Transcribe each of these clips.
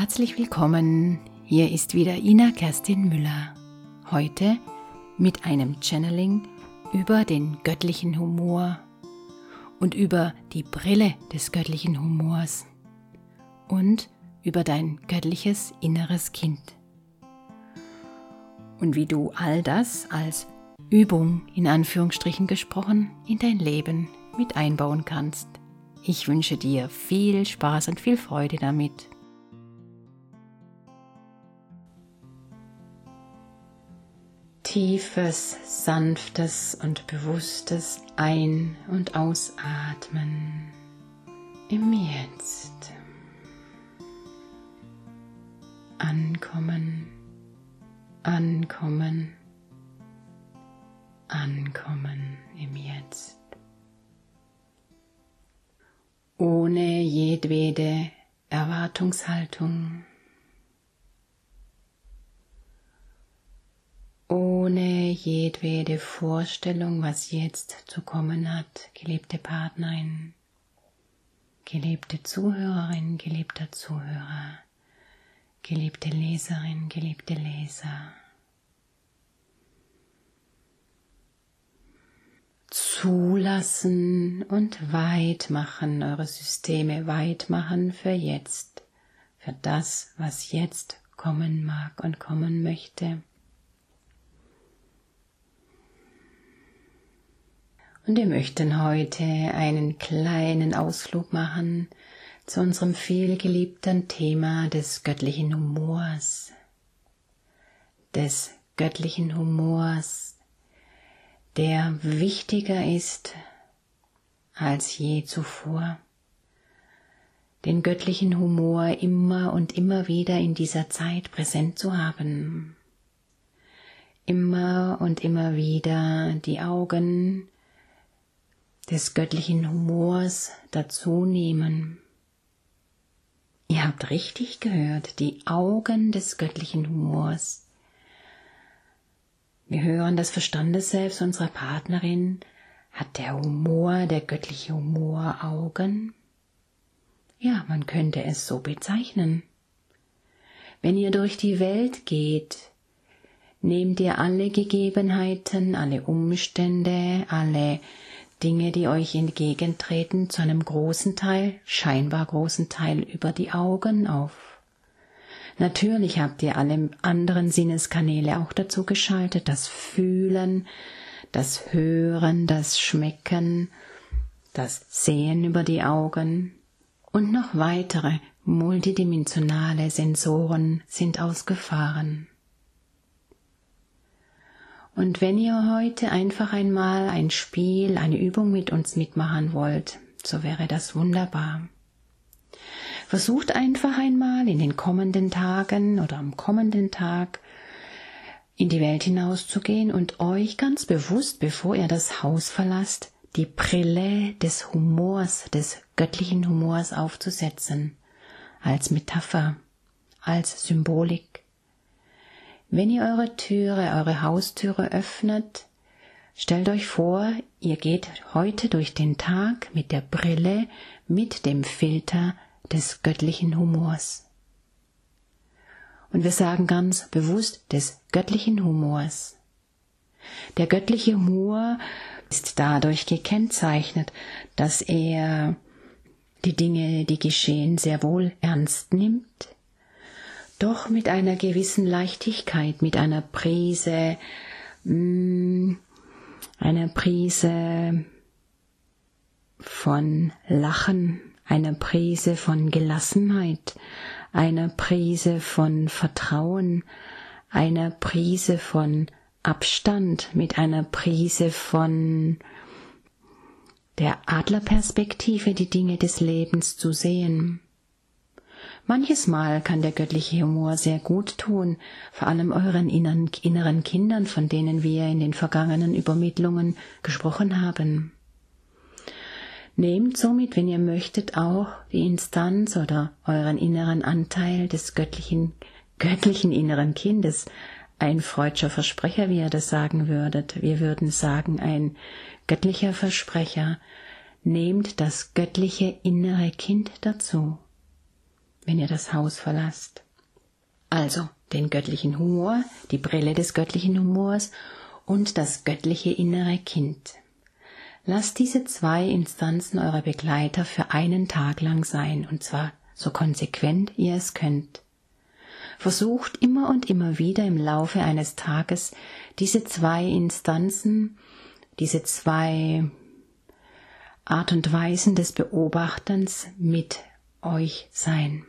Herzlich willkommen, hier ist wieder Ina Kerstin Müller. Heute mit einem Channeling über den göttlichen Humor und über die Brille des göttlichen Humors und über dein göttliches inneres Kind. Und wie du all das als Übung, in Anführungsstrichen gesprochen, in dein Leben mit einbauen kannst. Ich wünsche dir viel Spaß und viel Freude damit. Tiefes, sanftes und bewusstes Ein- und Ausatmen im Jetzt. Ankommen, ankommen, ankommen im Jetzt. Ohne jedwede Erwartungshaltung. Ohne jedwede Vorstellung, was jetzt zu kommen hat, geliebte Partnerin, geliebte Zuhörerin, geliebter Zuhörer, geliebte Leserin, geliebte Leser. Zulassen und weit machen, eure Systeme weit machen für jetzt, für das, was jetzt kommen mag und kommen möchte. Und wir möchten heute einen kleinen Ausflug machen zu unserem vielgeliebten Thema des göttlichen Humors. Des göttlichen Humors, der wichtiger ist als je zuvor. Den göttlichen Humor immer und immer wieder in dieser Zeit präsent zu haben. Immer und immer wieder die Augen des göttlichen Humors dazu nehmen. Ihr habt richtig gehört, die Augen des göttlichen Humors. Wir hören das Verstandes selbst unserer Partnerin. Hat der Humor, der göttliche Humor Augen? Ja, man könnte es so bezeichnen. Wenn ihr durch die Welt geht, nehmt ihr alle Gegebenheiten, alle Umstände, alle Dinge, die euch entgegentreten, zu einem großen Teil, scheinbar großen Teil über die Augen auf. Natürlich habt ihr alle anderen Sinneskanäle auch dazu geschaltet, das Fühlen, das Hören, das Schmecken, das Sehen über die Augen und noch weitere multidimensionale Sensoren sind ausgefahren. Und wenn ihr heute einfach einmal ein Spiel, eine Übung mit uns mitmachen wollt, so wäre das wunderbar. Versucht einfach einmal in den kommenden Tagen oder am kommenden Tag in die Welt hinauszugehen und euch ganz bewusst, bevor ihr das Haus verlasst, die Brille des Humors, des göttlichen Humors aufzusetzen, als Metapher, als Symbolik. Wenn ihr eure Haustüre öffnet, stellt euch vor, ihr geht heute durch den Tag mit der Brille, mit dem Filter des göttlichen Humors. Und wir sagen ganz bewusst des göttlichen Humors. Der göttliche Humor ist dadurch gekennzeichnet, dass er die Dinge, die geschehen, sehr wohl ernst nimmt, doch mit einer gewissen Leichtigkeit, mit einer Prise von Lachen, einer Prise von Gelassenheit, einer Prise von Vertrauen, einer Prise von Abstand, mit einer Prise von der Adlerperspektive, die Dinge des Lebens zu sehen. Manches Mal kann der göttliche Humor sehr gut tun, vor allem euren inneren Kindern, von denen wir in den vergangenen Übermittlungen gesprochen haben. Nehmt somit, wenn ihr möchtet, auch die Instanz oder euren inneren Anteil des göttlichen inneren Kindes, ein freudscher Versprecher, wie ihr das sagen würdet. Wir würden sagen, ein göttlicher Versprecher. Nehmt das göttliche innere Kind dazu. wenn ihr das Haus verlasst. Also den göttlichen Humor, die Brille des göttlichen Humors und das göttliche innere Kind. Lasst diese 2 Instanzen eurer Begleiter für einen Tag lang sein, und zwar so konsequent ihr es könnt. Versucht immer und immer wieder im Laufe eines Tages diese 2 Instanzen, diese 2 Art und Weisen des Beobachtens mit euch sein.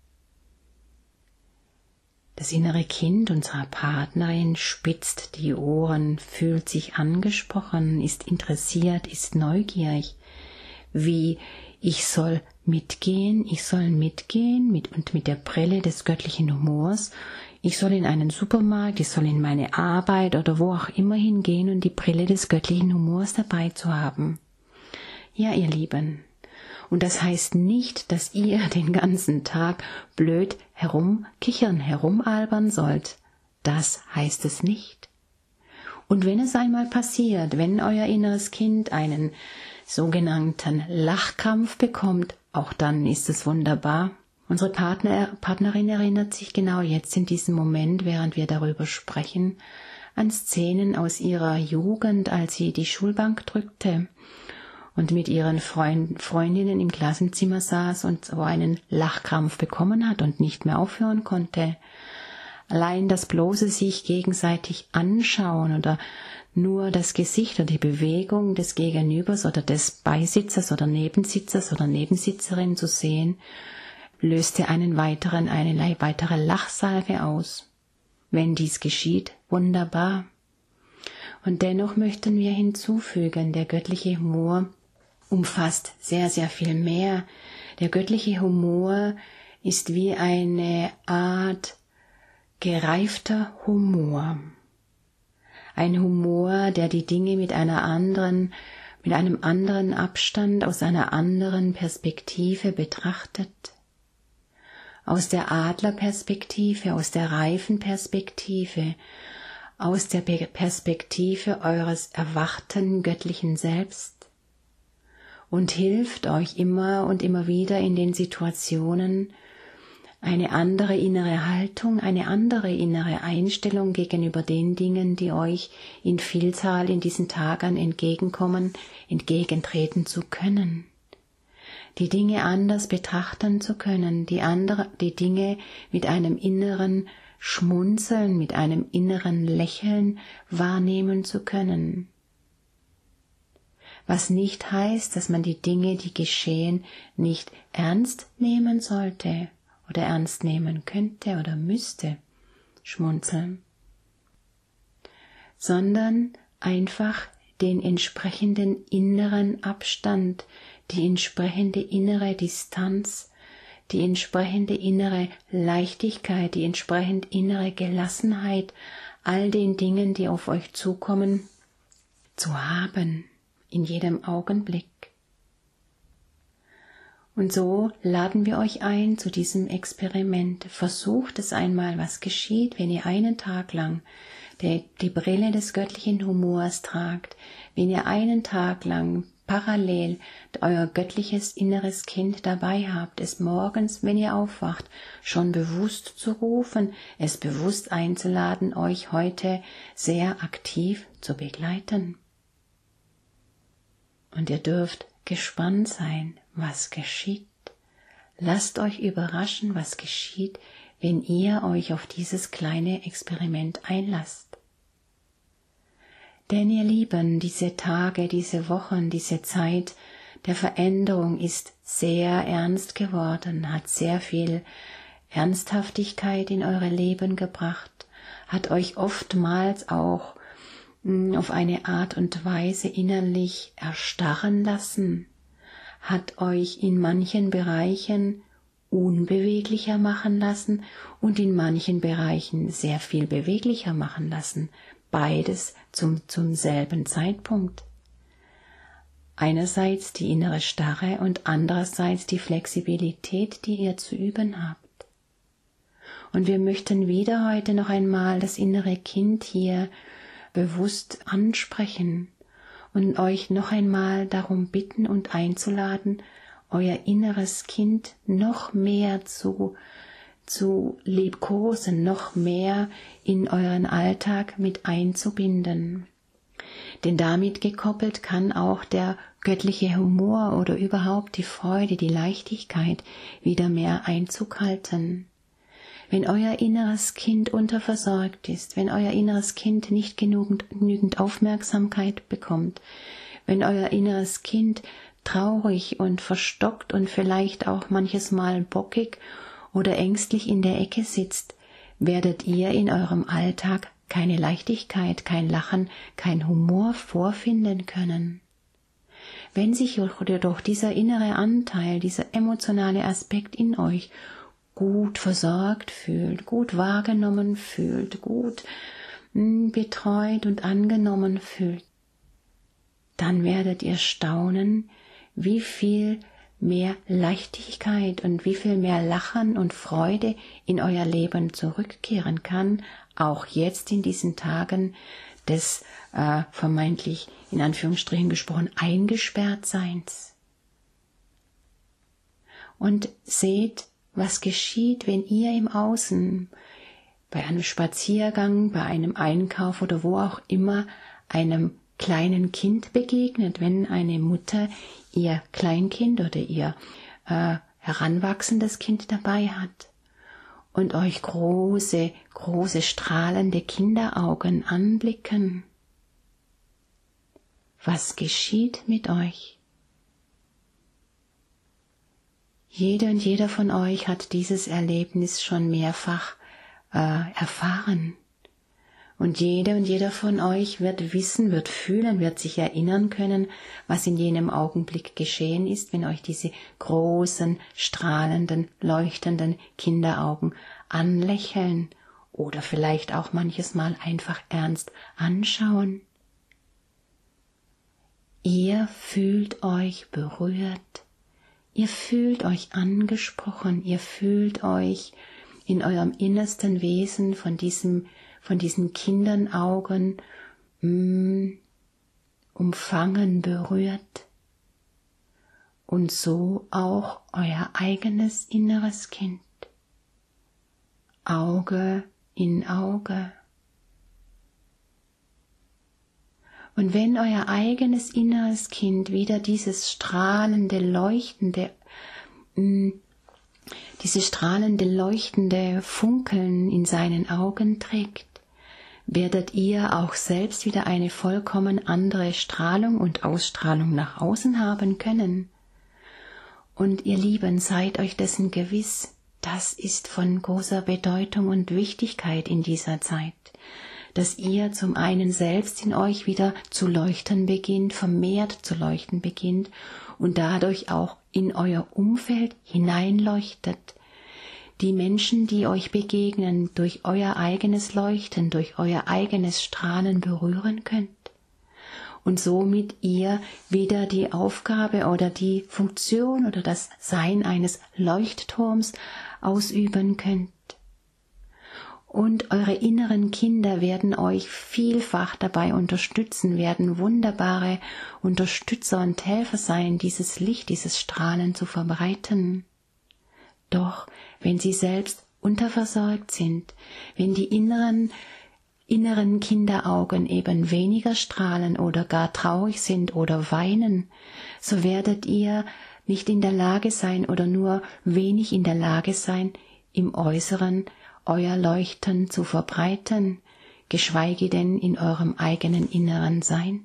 Das innere Kind unserer Partnerin spitzt die Ohren, fühlt sich angesprochen, ist interessiert, ist neugierig. Wie ich soll mitgehen mit der Brille des göttlichen Humors. Ich soll in einen Supermarkt, ich soll in meine Arbeit oder wo auch immer hingehen und die Brille des göttlichen Humors dabei zu haben. Ja, ihr Lieben. Und das heißt nicht, dass ihr den ganzen Tag blöd herumkichern, herumalbern sollt. Das heißt es nicht. Und wenn es einmal passiert, wenn euer inneres Kind einen sogenannten Lachkrampf bekommt, auch dann ist es wunderbar. Unsere Partnerin erinnert sich genau jetzt in diesem Moment, während wir darüber sprechen, an Szenen aus ihrer Jugend, als sie die Schulbank drückte und mit ihren Freundinnen im Klassenzimmer saß und so einen Lachkrampf bekommen hat und nicht mehr aufhören konnte. Allein das bloße sich gegenseitig anschauen oder nur das Gesicht oder die Bewegung des Gegenübers oder des Beisitzers oder Nebensitzers oder Nebensitzerin zu sehen, löste eine weitere Lachsalve aus. Wenn dies geschieht, wunderbar. Und dennoch möchten wir hinzufügen, der göttliche Humor umfasst sehr, sehr viel mehr. Der göttliche Humor ist wie eine Art gereifter Humor. Ein Humor, der die Dinge mit einem anderen Abstand, aus einer anderen Perspektive betrachtet. Aus der Adlerperspektive, aus der reifen Perspektive, aus der Perspektive eures erwachten göttlichen Selbst. Und hilft euch immer und immer wieder in den Situationen eine andere innere Haltung, eine andere innere Einstellung gegenüber den Dingen, die euch in Vielzahl in diesen Tagen entgegentreten zu können. Die Dinge anders betrachten zu können, die Dinge mit einem inneren Schmunzeln, mit einem inneren Lächeln wahrnehmen zu können. Was nicht heißt, dass man die Dinge, die geschehen, nicht ernst nehmen sollte oder ernst nehmen könnte oder müsste, schmunzeln, sondern einfach den entsprechenden inneren Abstand, die entsprechende innere Distanz, die entsprechende innere Leichtigkeit, die entsprechend innere Gelassenheit, all den Dingen, die auf euch zukommen, zu haben. In jedem Augenblick. Und so laden wir euch ein zu diesem Experiment. Versucht es einmal, was geschieht, wenn ihr einen Tag lang die Brille des göttlichen Humors tragt, wenn ihr einen Tag lang parallel euer göttliches inneres Kind dabei habt, es morgens, wenn ihr aufwacht, schon bewusst zu rufen, es bewusst einzuladen, euch heute sehr aktiv zu begleiten. Und ihr dürft gespannt sein, was geschieht. Lasst euch überraschen, was geschieht, wenn ihr euch auf dieses kleine Experiment einlasst. Denn ihr Lieben, diese Tage, diese Wochen, diese Zeit der Veränderung ist sehr ernst geworden, hat sehr viel Ernsthaftigkeit in eure Leben gebracht, hat euch oftmals auch auf eine Art und Weise innerlich erstarren lassen, hat euch in manchen Bereichen unbeweglicher machen lassen und in manchen Bereichen sehr viel beweglicher machen lassen, beides zum selben Zeitpunkt. Einerseits die innere Starre und andererseits die Flexibilität, die ihr zu üben habt. Und wir möchten wieder heute noch einmal das innere Kind hier bewusst ansprechen und euch noch einmal darum bitten und einzuladen, euer inneres Kind noch mehr zu liebkosen, noch mehr in euren Alltag mit einzubinden. Denn damit gekoppelt kann auch der göttliche Humor oder überhaupt die Freude, die Leichtigkeit wieder mehr Einzug halten. Wenn euer inneres Kind unterversorgt ist, wenn euer inneres Kind nicht genügend Aufmerksamkeit bekommt, wenn euer inneres Kind traurig und verstockt und vielleicht auch manches Mal bockig oder ängstlich in der Ecke sitzt, werdet ihr in eurem Alltag keine Leichtigkeit, kein Lachen, kein Humor vorfinden können. Wenn sich jedoch dieser innere Anteil, dieser emotionale Aspekt in euch gut versorgt fühlt, gut wahrgenommen fühlt, gut betreut und angenommen fühlt, dann werdet ihr staunen, wie viel mehr Leichtigkeit und wie viel mehr Lachen und Freude in euer Leben zurückkehren kann, auch jetzt in diesen Tagen des vermeintlich, in Anführungsstrichen gesprochen, Eingesperrtseins. Und seht, was geschieht, wenn ihr im Außen, bei einem Spaziergang, bei einem Einkauf oder wo auch immer, einem kleinen Kind begegnet, wenn eine Mutter ihr Kleinkind oder ihr heranwachsendes Kind dabei hat und euch große strahlende Kinderaugen anblicken. Was geschieht mit euch? Jede und jeder von euch hat dieses Erlebnis schon mehrfach erfahren. Und jede und jeder von euch wird wissen, wird fühlen, wird sich erinnern können, was in jenem Augenblick geschehen ist, wenn euch diese großen, strahlenden, leuchtenden Kinderaugen anlächeln oder vielleicht auch manches Mal einfach ernst anschauen. Ihr fühlt euch berührt, ihr fühlt euch angesprochen, ihr fühlt euch in eurem innersten Wesen von diesen Kindernaugen umfangen, berührt und so auch euer eigenes inneres Kind, Auge in Auge. Und wenn euer eigenes inneres Kind wieder dieses strahlende, leuchtende Funkeln in seinen Augen trägt, werdet ihr auch selbst wieder eine vollkommen andere Strahlung und Ausstrahlung nach außen haben können. Und ihr Lieben, seid euch dessen gewiss, das ist von großer Bedeutung und Wichtigkeit in dieser Zeit, dass ihr zum einen selbst in euch wieder zu leuchten beginnt, vermehrt zu leuchten beginnt und dadurch auch in euer Umfeld hineinleuchtet. Die Menschen, die euch begegnen, durch euer eigenes Leuchten, durch euer eigenes Strahlen berühren könnt und somit ihr wieder die Aufgabe oder die Funktion oder das Sein eines Leuchtturms ausüben könnt. Und eure inneren Kinder werden euch vielfach dabei unterstützen, werden wunderbare Unterstützer und Helfer sein, dieses Licht, dieses Strahlen zu verbreiten. Doch wenn sie selbst unterversorgt sind, wenn die inneren Kinderaugen eben weniger strahlen oder gar traurig sind oder weinen, so werdet ihr nicht in der Lage sein oder nur wenig in der Lage sein, im Äußeren euer Leuchten zu verbreiten, geschweige denn in eurem eigenen Inneren sein.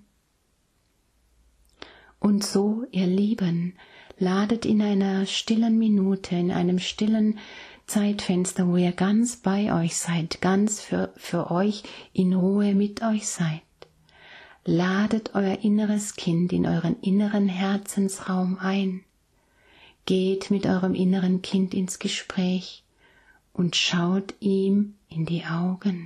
Und so, ihr Lieben, ladet in einer stillen Minute, in einem stillen Zeitfenster, wo ihr ganz bei euch seid, ganz für euch in Ruhe mit euch seid. Ladet euer inneres Kind in euren inneren Herzensraum ein. Geht mit eurem inneren Kind ins Gespräch und schaut ihm in die Augen,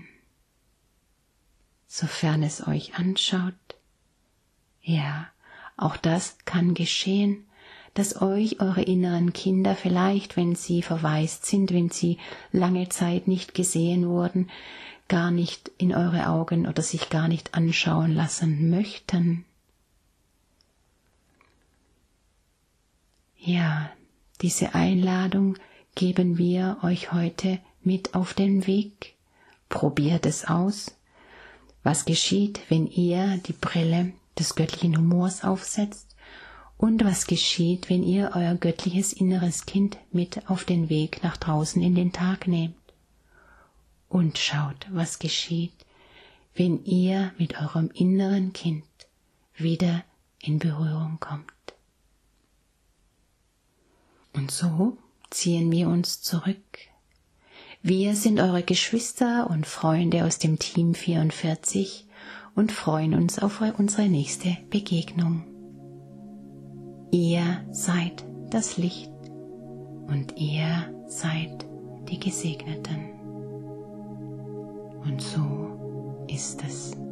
sofern es euch anschaut. Ja, auch das kann geschehen, dass euch eure inneren Kinder vielleicht, wenn sie verwaist sind, wenn sie lange Zeit nicht gesehen wurden, gar nicht in eure Augen oder sich gar nicht anschauen lassen möchten. Ja, diese Einladung geben wir euch heute mit auf den Weg. Probiert es aus. Was geschieht, wenn ihr die Brille des göttlichen Humors aufsetzt? Und was geschieht, wenn ihr euer göttliches inneres Kind mit auf den Weg nach draußen in den Tag nehmt? Und schaut, was geschieht, wenn ihr mit eurem inneren Kind wieder in Berührung kommt. Und so ziehen wir uns zurück. Wir sind eure Geschwister und Freunde aus dem Team 44 und freuen uns auf unsere nächste Begegnung. Ihr seid das Licht und ihr seid die Gesegneten. Und so ist es.